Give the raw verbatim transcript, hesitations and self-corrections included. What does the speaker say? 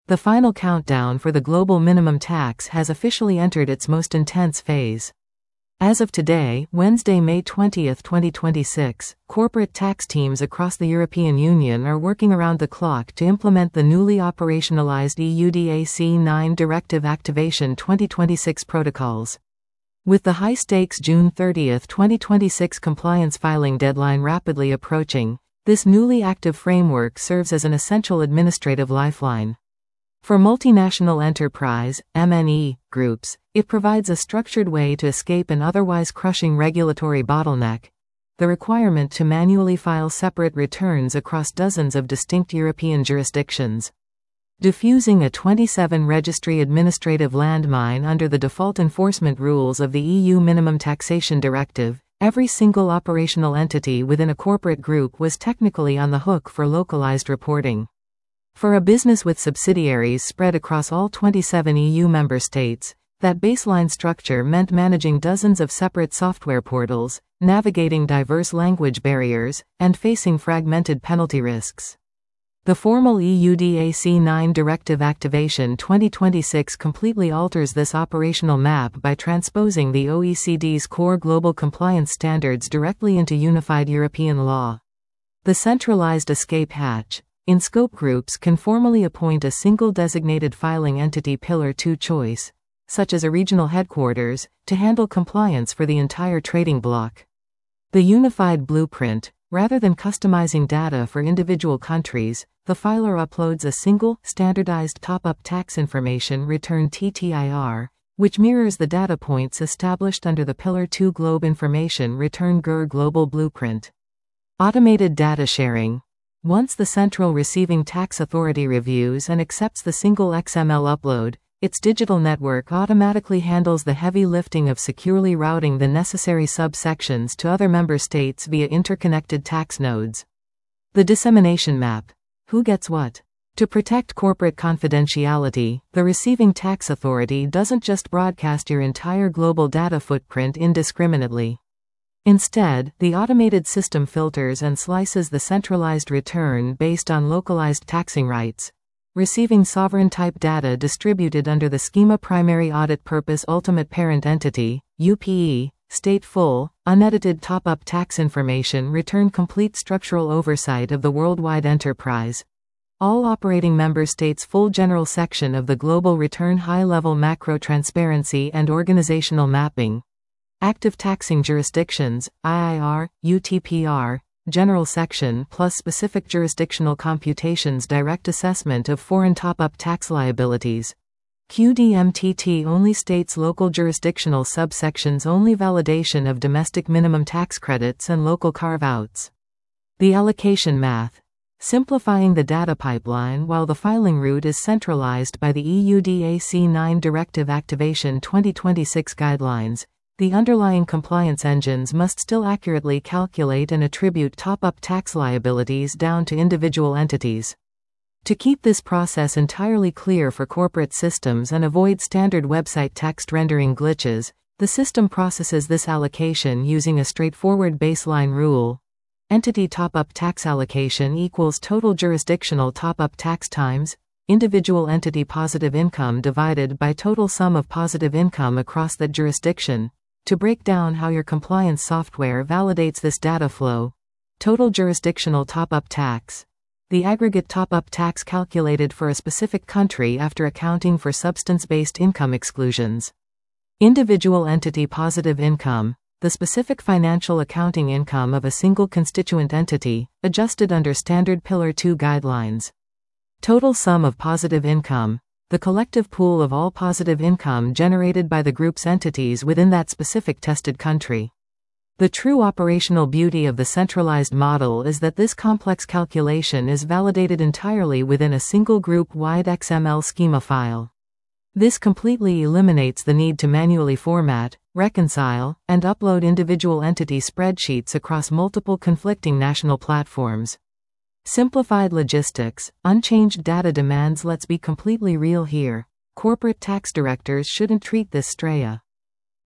The final countdown for the global minimum tax has officially entered its most intense phase. As of today, Wednesday, May twentieth, twenty twenty-six, corporate tax teams across the European Union are working around the clock to implement the newly operationalized E U D A C nine Directive Activation twenty twenty-six protocols. With the high-stakes June thirtieth, twenty twenty-six compliance filing deadline rapidly approaching, this newly active framework serves as an essential administrative lifeline. For multinational enterprise (M N E) groups, it provides a structured way to escape an otherwise crushing regulatory bottleneck: the requirement to manually file separate returns across dozens of distinct European jurisdictions. Diffusing a twenty-seven registry administrative landmine under the default enforcement rules of the E U Minimum Taxation Directive, every single operational entity within a corporate group was technically on the hook for localized reporting. For a business with subsidiaries spread across all twenty-seven E U member states, that baseline structure meant managing dozens of separate software portals, navigating diverse language barriers, and facing fragmented penalty risks. The formal E U D A C nine Directive Activation twenty twenty-six completely alters this operational map by transposing the O E C D's core global compliance standards directly into unified European law. The centralized escape hatch. In scope, groups can formally appoint a single designated filing entity Pillar two choice, such as a regional headquarters, to handle compliance for the entire trading bloc. The unified blueprint. Rather than customizing data for individual countries, the filer uploads a single, standardized top-up tax information return T T I R, which mirrors the data points established under the Pillar two Globe Information Return G R Global Blueprint. Automated data sharing. Once the Central Receiving Tax Authority reviews and accepts the single X M L upload, its digital network automatically handles the heavy lifting of securely routing the necessary subsections to other member states via interconnected tax nodes. The dissemination map. Who gets what? To protect corporate confidentiality, the Receiving Tax Authority doesn't just broadcast your entire global data footprint indiscriminately. Instead, the automated system filters and slices the centralized return based on localized taxing rights, receiving sovereign-type data distributed under the Schema Primary Audit Purpose Ultimate Parent Entity, U P E, stateful, unedited top-up tax information return complete structural oversight of the worldwide enterprise. All operating member states full general section of the global return high-level macro transparency and organizational mapping. Active taxing jurisdictions, I I R, U T P R, general section plus specific jurisdictional computations direct assessment of foreign top-up tax liabilities. Q D M T T only states local jurisdictional subsections only validation of domestic minimum tax credits and local carve-outs. The allocation math. Simplifying the data pipeline while the filing route is centralized by the E U D A C nine Directive Activation twenty twenty-six guidelines. The underlying compliance engines must still accurately calculate and attribute top-up tax liabilities down to individual entities. To keep this process entirely clear for corporate systems and avoid standard website text rendering glitches, the system processes this allocation using a straightforward baseline rule. Entity top-up tax allocation equals total jurisdictional top-up tax times individual entity positive income divided by total sum of positive income across that jurisdiction. To break down how your compliance software validates this data flow. Total jurisdictional top-up tax. The aggregate top-up tax calculated for a specific country after accounting for substance-based income exclusions. Individual entity positive income. The specific financial accounting income of a single constituent entity, adjusted under standard Pillar two guidelines. Total sum of positive income. The collective pool of all positive income generated by the group's entities within that specific tested country. The true operational beauty of the centralized model is that this complex calculation is validated entirely within a single group-wide X M L schema file. This completely eliminates the need to manually format, reconcile, and upload individual entity spreadsheets across multiple conflicting national platforms. Simplified logistics, unchanged data demands. Let's be completely real here. Corporate tax directors shouldn't treat this straya.